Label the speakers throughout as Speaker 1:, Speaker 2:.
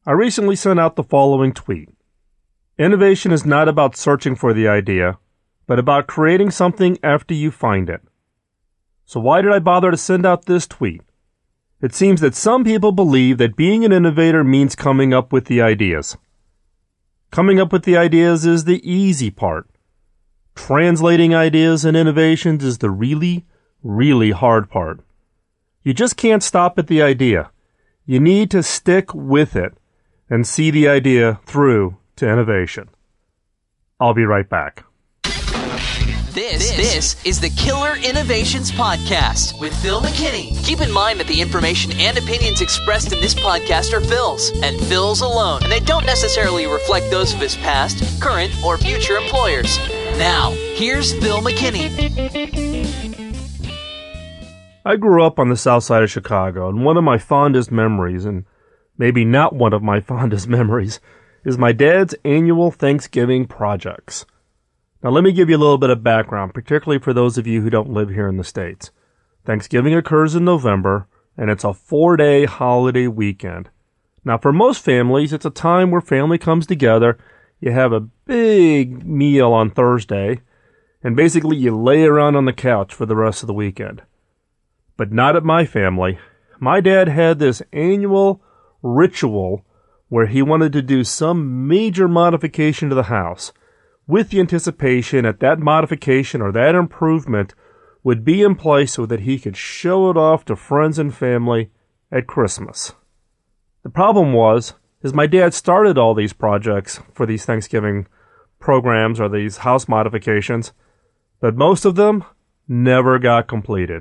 Speaker 1: I recently sent out the following tweet. Innovation is not about searching for the idea, but about creating something after you find it. So why did I bother to send out this tweet? It seems that some people believe that being an innovator means coming up with the ideas. Coming up with the ideas is the easy part. Translating ideas and innovations is the really, really hard part. You just can't stop at the idea. You need to stick with it and see the idea through to innovation. I'll be right back.
Speaker 2: This is the Killer Innovations Podcast with Phil McKinney. Keep in mind that the information and opinions expressed in this podcast are Phil's, and Phil's alone, and they don't necessarily reflect those of his past, current, or future employers. Now, here's Phil McKinney.
Speaker 1: I grew up on the south side of Chicago, and one of my fondest memories, and maybe not one of my fondest memories, is my dad's annual Thanksgiving projects. Now, let me give you a little bit of background, particularly for those of you who don't live here in the States. Thanksgiving occurs in November, and it's a 4-day holiday weekend. Now, for most families, it's a time where family comes together, you have a big meal on Thursday, and basically you lay around on the couch for the rest of the weekend. But not at my family. My dad had this annual ritual where he wanted to do some major modification to the house, with the anticipation that that modification or that improvement would be in place so that he could show it off to friends and family at Christmas. The problem is my dad started all these projects for these Thanksgiving programs or these house modifications, but most of them never got completed.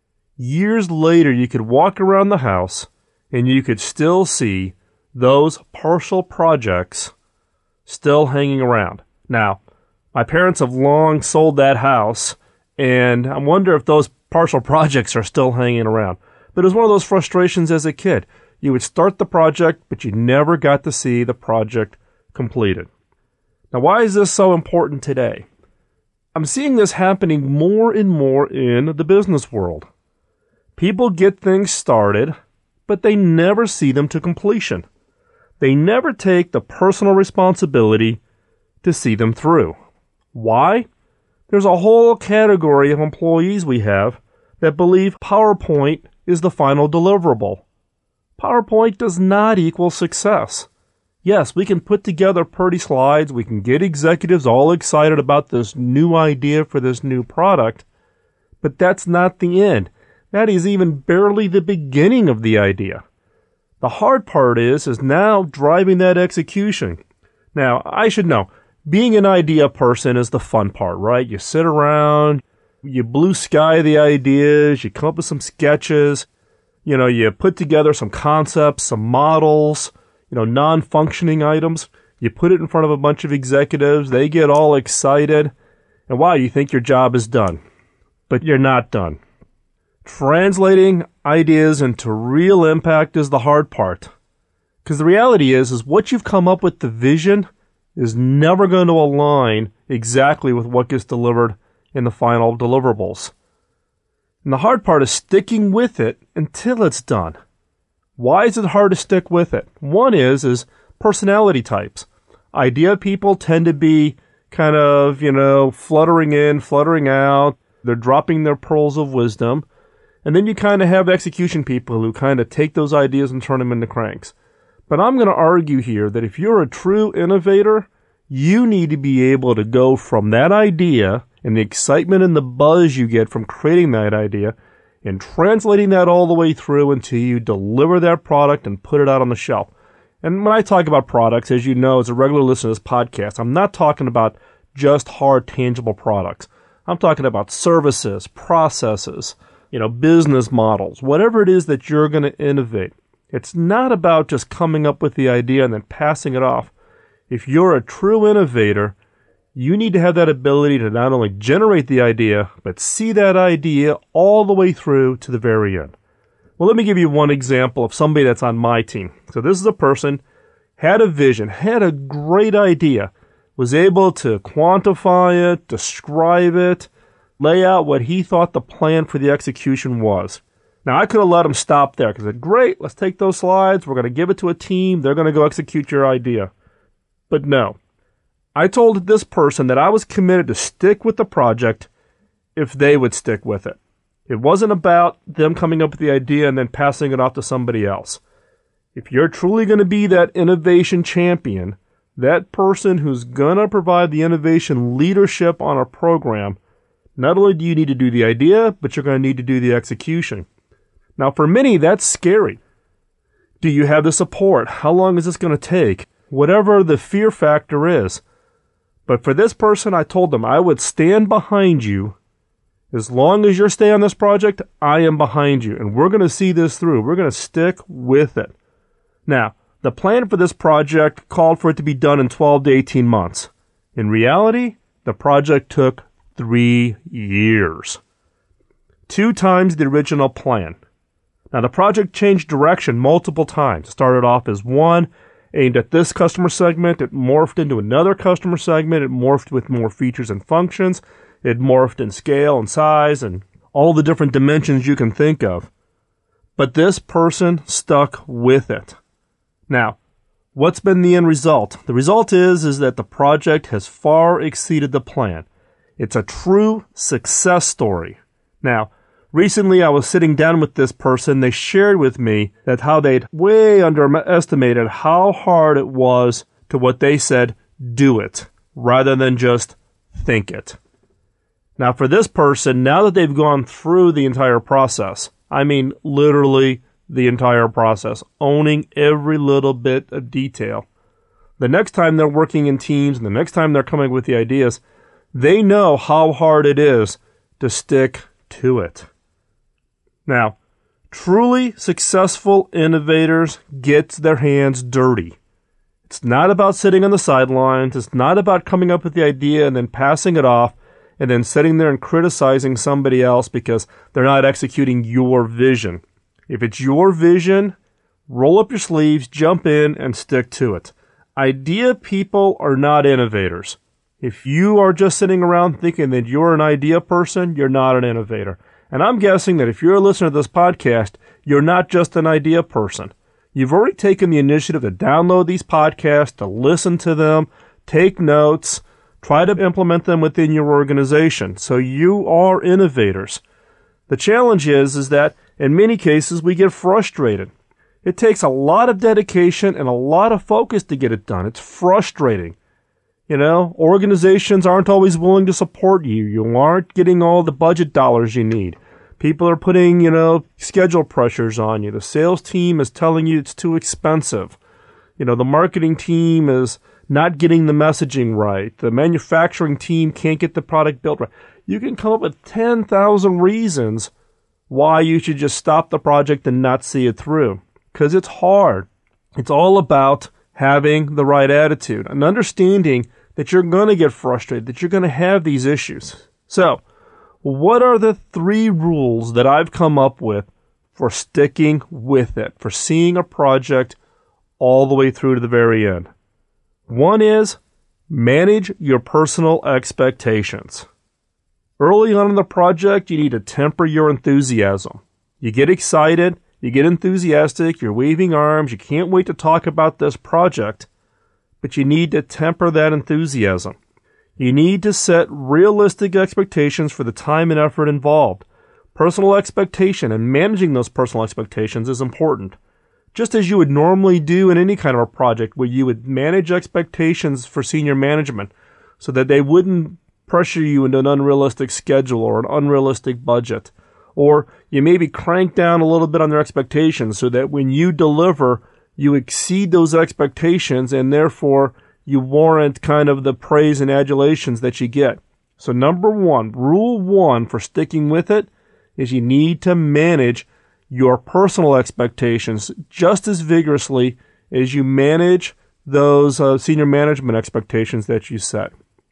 Speaker 1: Years later, you could walk around the house and you could still see those partial projects still hanging around. Now, my parents have long sold that house, and I wonder if those partial projects are still hanging around. But it was one of those frustrations as a kid. You would start the project, but you never got to see the project completed. Now, why is this so important today? I'm seeing this happening more and more in the business world. People get things started, but they never see them to completion. They never take the personal responsibility to see them through. Why? There's a whole category of employees we have that believe PowerPoint is the final deliverable. PowerPoint does not equal success. Yes, we can put together pretty slides, we can get executives all excited about this new idea for this new product, but that's not the end. That is even barely the beginning of the idea. The hard part is now driving that execution. Now, I should know, being an idea person is the fun part, right? You sit around, you blue sky the ideas, you come up with some sketches, you put together some concepts, some models, non-functioning items. You put it in front of a bunch of executives, they get all excited, and wow, you think your job is done. But you're not done. Translating ideas into real impact is the hard part. Because the reality is what you've come up with, the vision, is never going to align exactly with what gets delivered in the final deliverables. And the hard part is sticking with it until it's done. Why is it hard to stick with it? One is personality types. Idea people tend to be kind of, fluttering in, fluttering out. They're dropping their pearls of wisdom. And then you kind of have execution people who kind of take those ideas and turn them into cranks. But I'm going to argue here that if you're a true innovator, you need to be able to go from that idea and the excitement and the buzz you get from creating that idea and translating that all the way through until you deliver that product and put it out on the shelf. And when I talk about products, as you know, as a regular listener to this podcast, I'm not talking about just hard, tangible products. I'm talking about services, processes, business models, whatever it is that you're going to innovate. It's not about just coming up with the idea and then passing it off. If you're a true innovator, you need to have that ability to not only generate the idea, but see that idea all the way through to the very end. Well, let me give you one example of somebody that's on my team. So this is a person, had a vision, had a great idea, was able to quantify it, describe it, lay out what he thought the plan for the execution was. Now, I could have let them stop there because I said, great, let's take those slides. We're going to give it to a team. They're going to go execute your idea. But no. I told this person that I was committed to stick with the project if they would stick with it. It wasn't about them coming up with the idea and then passing it off to somebody else. If you're truly going to be that innovation champion, that person who's going to provide the innovation leadership on a program, not only do you need to do the idea, but you're going to need to do the execution. Now, for many, that's scary. Do you have the support? How long is this going to take? Whatever the fear factor is. But for this person, I told them I would stand behind you. As long as you're staying on this project, I am behind you. And we're going to see this through. We're going to stick with it. Now, the plan for this project called for it to be done in 12 to 18 months. In reality, the project took 3 years. 2 times the original plan. Now, the project changed direction multiple times. It started off as one aimed at this customer segment. It morphed into another customer segment. It morphed with more features and functions. It morphed in scale and size and all the different dimensions you can think of. But this person stuck with it. Now, what's been the end result? The result is that the project has far exceeded the plan. It's a true success story. Now, recently, I was sitting down with this person. They shared with me that how they'd way underestimated how hard it was to what they said, do it, rather than just think it. Now, for this person, now that they've gone through the entire process, I mean literally the entire process, owning every little bit of detail, the next time they're working in teams and the next time they're coming with the ideas, they know how hard it is to stick to it. Now, truly successful innovators get their hands dirty. It's not about sitting on the sidelines. It's not about coming up with the idea and then passing it off and then sitting there and criticizing somebody else because they're not executing your vision. If it's your vision, roll up your sleeves, jump in, and stick to it. Idea people are not innovators. If you are just sitting around thinking that you're an idea person, you're not an innovator. And I'm guessing that if you're a listener to this podcast, you're not just an idea person. You've already taken the initiative to download these podcasts, to listen to them, take notes, try to implement them within your organization. So you are innovators. The challenge is that in many cases we get frustrated. It takes a lot of dedication and a lot of focus to get it done. It's frustrating. You know, organizations aren't always willing to support you. You aren't getting all the budget dollars you need. People are putting, schedule pressures on you. The sales team is telling you it's too expensive. The marketing team is not getting the messaging right. The manufacturing team can't get the product built right. You can come up with 10,000 reasons why you should just stop the project and not see it through. Because it's hard. It's all about having the right attitude and understanding that you're going to get frustrated, that you're going to have these issues. So, what are the 3 rules that I've come up with for sticking with it, for seeing a project all the way through to the very end? 1 is manage your personal expectations. Early on in the project, you need to temper your enthusiasm. You get excited, you get enthusiastic, you're waving arms, you can't wait to talk about this project, but you need to temper that enthusiasm. You need to set realistic expectations for the time and effort involved. Personal expectation and managing those personal expectations is important. Just as you would normally do in any kind of a project where you would manage expectations for senior management so that they wouldn't pressure you into an unrealistic schedule or an unrealistic budget. Or you maybe crank down a little bit on their expectations so that when you deliver, you exceed those expectations and therefore you warrant kind of the praise and adulations that you get. So number 1, rule 1 for sticking with it is you need to manage your personal expectations just as vigorously as you manage those senior management expectations that you set.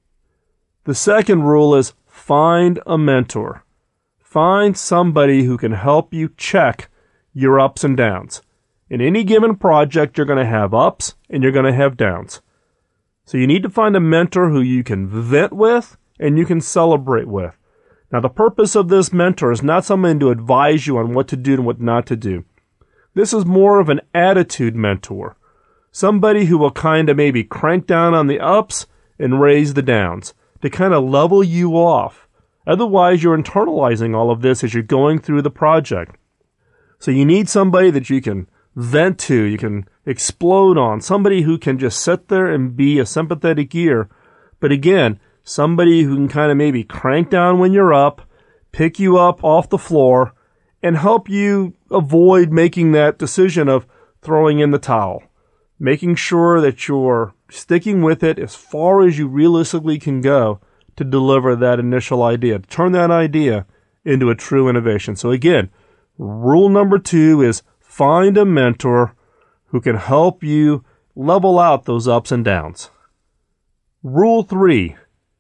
Speaker 1: The second rule is find a mentor. Find somebody who can help you check your ups and downs. In any given project, you're going to have ups and you're going to have downs. So you need to find a mentor who you can vent with and you can celebrate with. Now, the purpose of this mentor is not someone to advise you on what to do and what not to do. This is more of an attitude mentor. Somebody who will kind of maybe crank down on the ups and raise the downs to kind of level you off. Otherwise, you're internalizing all of this as you're going through the project. So you need somebody that you can vent to, you can explode on, somebody who can just sit there and be a sympathetic ear. But again, somebody who can kind of maybe crank down when you're up, pick you up off the floor, and help you avoid making that decision of throwing in the towel. Making sure that you're sticking with it as far as you realistically can go to deliver that initial idea, to turn that idea into a true innovation. So again, rule number 2 is find a mentor who can help you level out those ups and downs. Rule 3,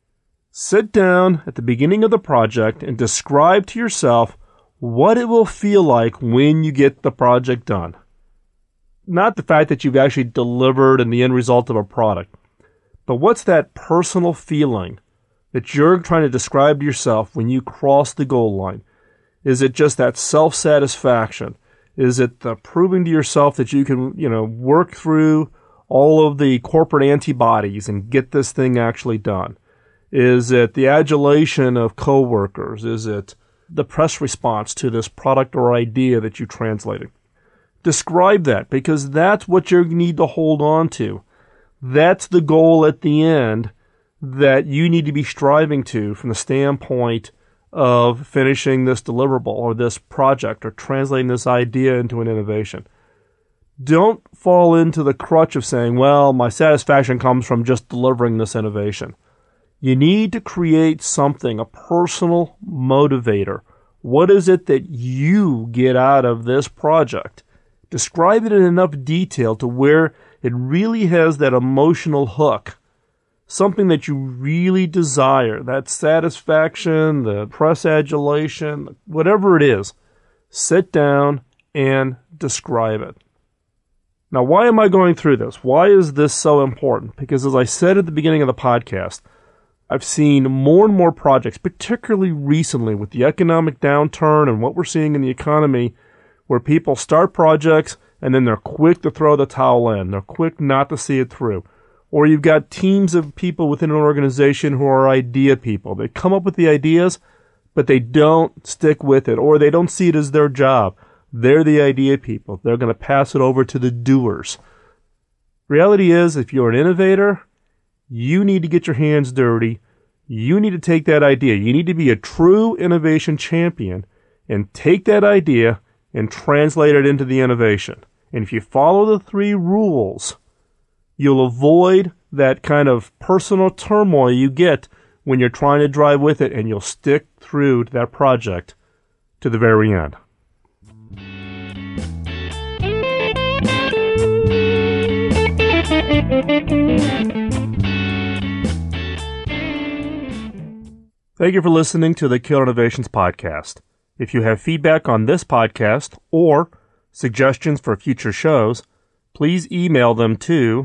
Speaker 1: sit down at the beginning of the project and describe to yourself what it will feel like when you get the project done. Not the fact that you've actually delivered and the end result of a product, but what's that personal feeling that you're trying to describe to yourself when you cross the goal line? Is it just that self-satisfaction? Is it the proving to yourself that you can, work through all of the corporate antibodies and get this thing actually done? Is it the adulation of coworkers? Is it the press response to this product or idea that you translated? Describe that, because that's what you need to hold on to. That's the goal at the end that you need to be striving to from the standpoint of finishing this deliverable or this project or translating this idea into an innovation. Don't fall into the crutch of saying, well, my satisfaction comes from just delivering this innovation. You need to create something, a personal motivator. What is it that you get out of this project? Describe it in enough detail to where it really has that emotional hook. Something that you really desire, that satisfaction, the press adulation, whatever it is. Sit down and describe it. Now, why am I going through this? Why is this so important? Because as I said at the beginning of the podcast, I've seen more and more projects, particularly recently with the economic downturn and what we're seeing in the economy, where people start projects and then they're quick to throw the towel in. They're quick not to see it through. Or you've got teams of people within an organization who are idea people. They come up with the ideas, but they don't stick with it, or they don't see it as their job. They're the idea people. They're going to pass it over to the doers. Reality is, if you're an innovator, you need to get your hands dirty. You need to take that idea. You need to be a true innovation champion and take that idea and translate it into the innovation. And if you follow the 3 rules, you'll avoid that kind of personal turmoil you get when you're trying to drive with it, and you'll stick through to that project to the very end. Thank you for listening to the Killer Innovations Podcast. If you have feedback on this podcast or suggestions for future shows, please email them to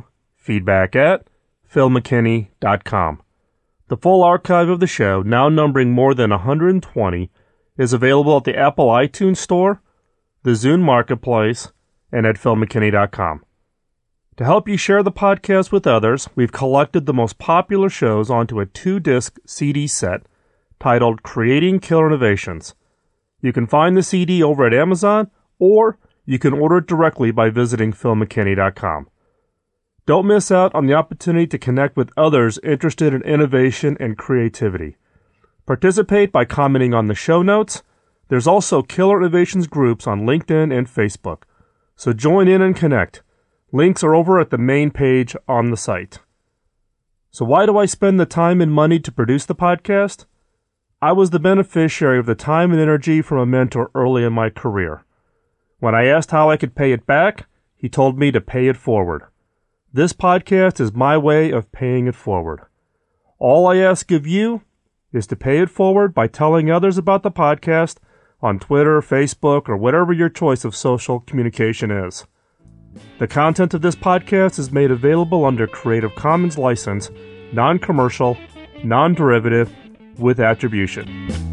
Speaker 1: feedback@philmckinney.com. The full archive of the show, now numbering more than 120, is available at the Apple iTunes Store, the Zune Marketplace, and at philmckinney.com. To help you share the podcast with others, we've collected the most popular shows onto a 2-disc CD set titled Creating Killer Innovations. You can find the CD over at Amazon, or you can order it directly by visiting philmckinney.com. Don't miss out on the opportunity to connect with others interested in innovation and creativity. Participate by commenting on the show notes. There's also Killer Innovations groups on LinkedIn and Facebook. So join in and connect. Links are over at the main page on the site. So why do I spend the time and money to produce the podcast? I was the beneficiary of the time and energy from a mentor early in my career. When I asked how I could pay it back, he told me to pay it forward. This podcast is my way of paying it forward. All I ask of you is to pay it forward by telling others about the podcast on Twitter, Facebook, or whatever your choice of social communication is. The content of this podcast is made available under Creative Commons license, non-commercial, non-derivative, with attribution.